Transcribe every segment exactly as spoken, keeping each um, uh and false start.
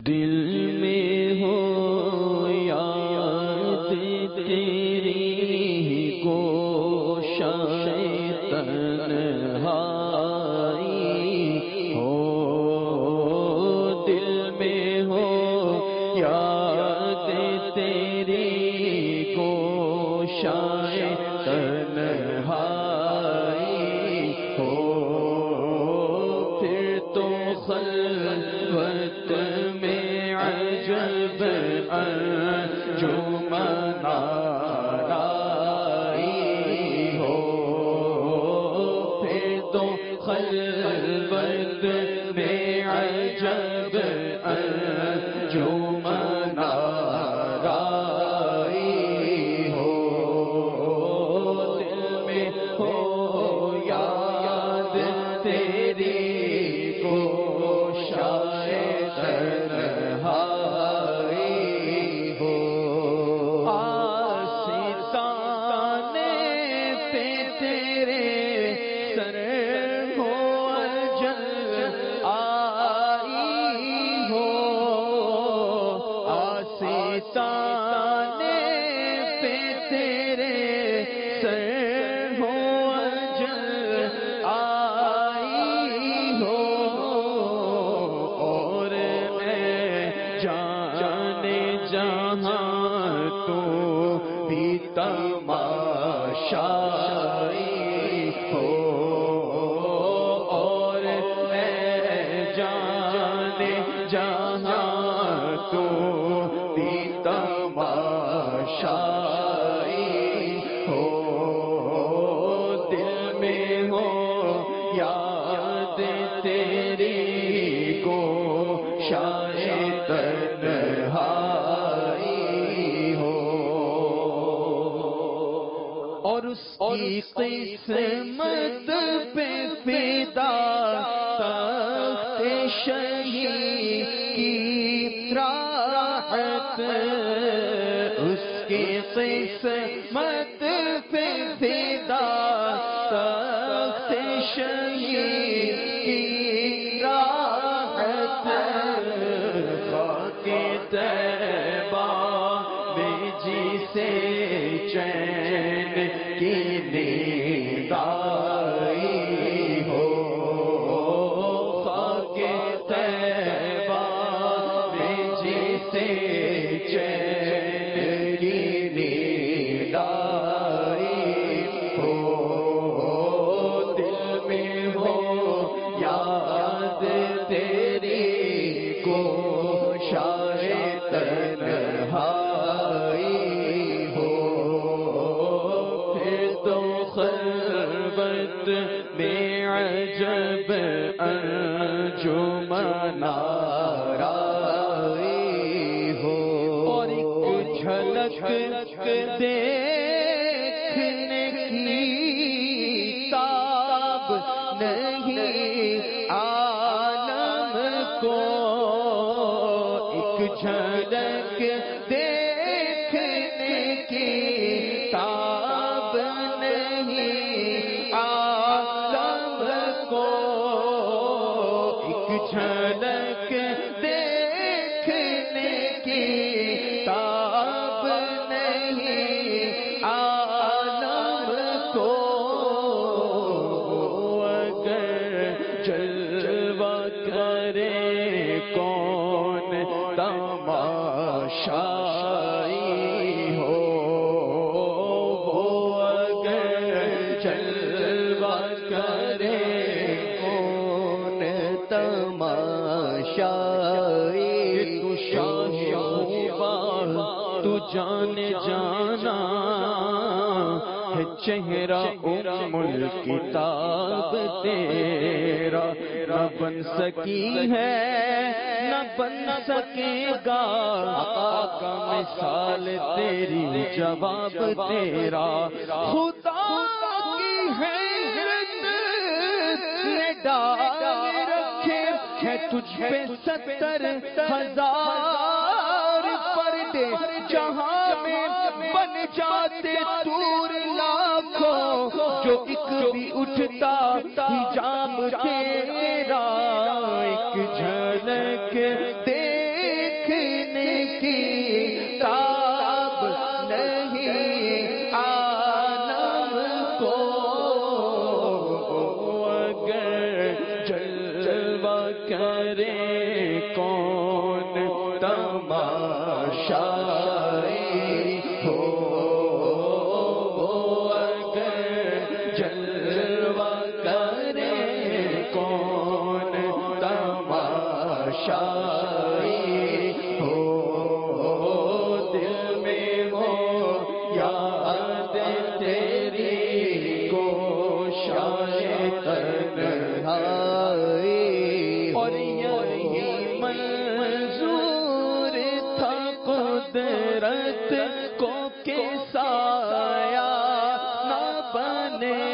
دل میں ہو یاد تیری گوشۂ تنہائی ہو، دل میں ہو یاد تیری گوشۂ تنہائی ہو، پھر تو خلوت میں عجب انجمن آرائی ہو، پھر تو خلوت میں عجب انجمن آرائی ہو، دل میں ہو یاد تیری گوشۂ تنہائی ہو، آستانے پہ تیرے سر ہو اجل آئی ہو، آستانے پہ تیرے سر ہو اجل آئی ہو، اور میں جانے جہاں تو بھی تماشائی ہو، اور میں جانے جہاں تو بھی تماشائی ہو، دل میں ہو یاد تیری گوشۂ تنہائی ہو، اور اس کی قسمت پہ فدا تخت شہی کی راحت، اس کی قسمت پہ فدا تخت شہی کی راحت، خاک طیبہ میں جسے چین کی نیند آئی ہو، خاک طیبہ میں جسے چین کی نیند آئی ہو، دل میں ہو یاد تیری گوشۂ تنہائی ہو، پھر تو خلوت میں عجب انجمن آرائی ہو، اور ایک جھلک دیکھنے کی تاب نہیں عالم کو، ایک جھلک دیکھنے کی تاب نہیں عالم کو، ایک جھلک دیکھنے کی تاب نہیں عالم کو، اگر جلوہ کرے کون تماشائی ہو، وہ اگر جلوہ کرے کون تماشائی، تو شاہ خوبا تو جان جانا ہے چہرہ ام الکتاب تیرا، نہ بن سکی ہے نہ بن سکے گا آقا مثال تیری جواب تیرا، خدا کی حیرت نے ڈال رکھے ہے تجھ پہ ستر ہزار پردے، جہاں میں بن جاتے تور لاکھوں، جو ایک بھی اٹھتا حجاب تیرا، ایک جھلک دیکھ تماشائی ہو اگر جلوہ کرے کون تماشائی ہو دل میں ہو یاد تیری گوشائے تنہائی اور یہی منظور تھا قدرت کو کہ سایہ نہ بنے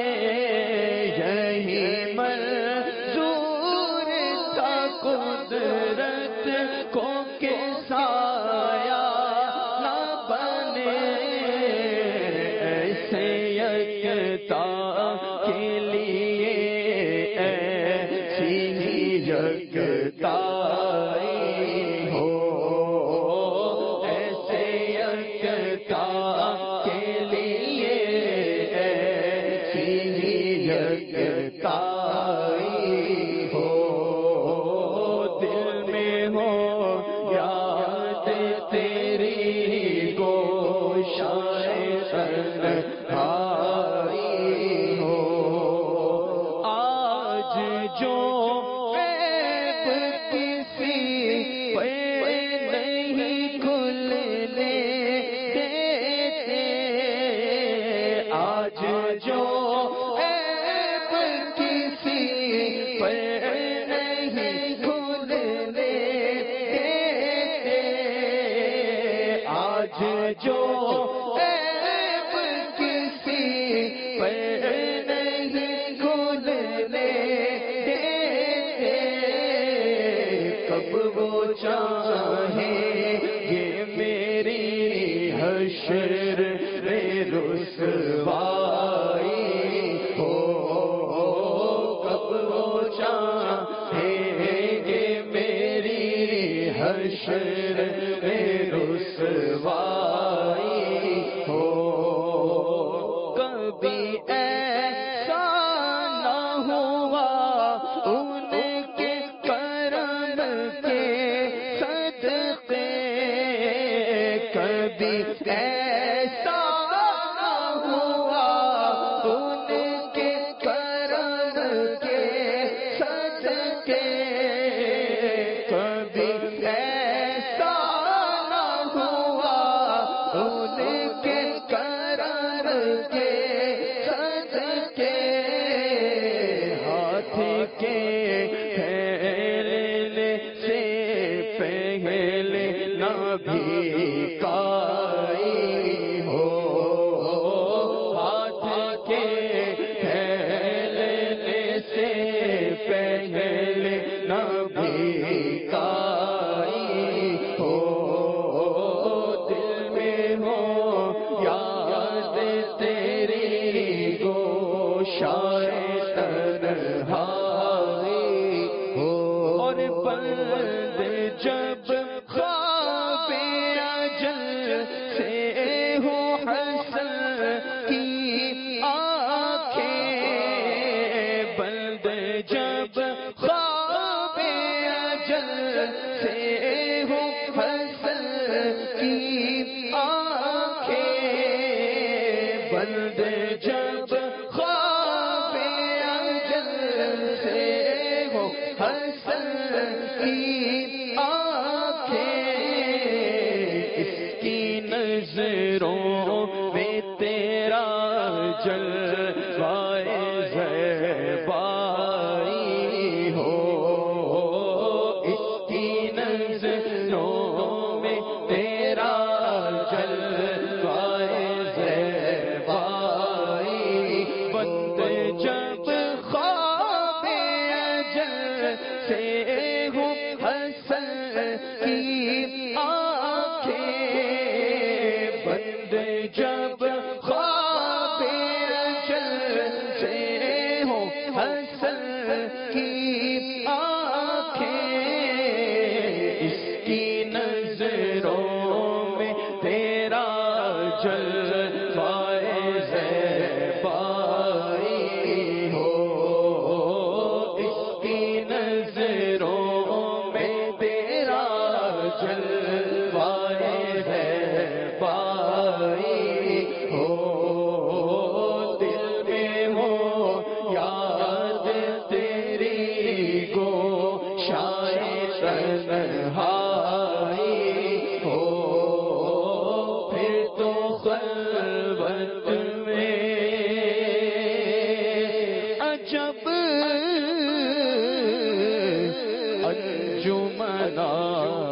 یہی منظور تھا قدرت کو کہ سایہ نہ بنے ایسے یکتا کے لیے ایسی یکتائی ہو ایسے یکتا کے لیے ایسی یکتائی ہو دل میں ہو یاد تیری گوشائے تنہائی ہو آج جو عیب کسی پہ نہیں کھلنے دیتے آج جو عیب کسی پہ نہیں کھلنے دیتے آج جو عیب کسی پہ نہیں کھلنے دیتے کب وہ چاہیں گے میری حشر میں رسوائی ہو کب وہ چاہیں گے میری حشر میں رسوائی ہو کبھی ایسا نہ ہوا ان کے کرم کے صدقے کبھی ایسا نہ ہوا ان کے کرم کے صدقے کبھی ایسا نہ ہوا ان کے کرم کے صدقے ہاتھ کے پھیلنے سے پہلے نہ بھیکائی ہو ہاتھ کے پھیلنے سے پہلے نہ بھیکائی ہو دل میں ہو یاد تیری گوشائے تنہائی ہو اور بند جب خواب اجل سے ہو حسن کی آنکھیں بند جب خواب اجل سے ہو حسن کی آنکھیں بند جب خواب اجل سے ہو حسن کی آنکھیں اس کی نظروں میں تیرا جلوہ زیبائی ہو اس کی نظروں میں تیرا جلوہ زیبائی بند جب خواب اجل سے ہو حسن کی آنکھیں بند جب خواب اجل سے ہو حسن کی آنکھیں اس کی نظروں میں تیرا جلوہ زیبائی ہو اس کی نظروں میں تیرا جلوہ جب انجمنا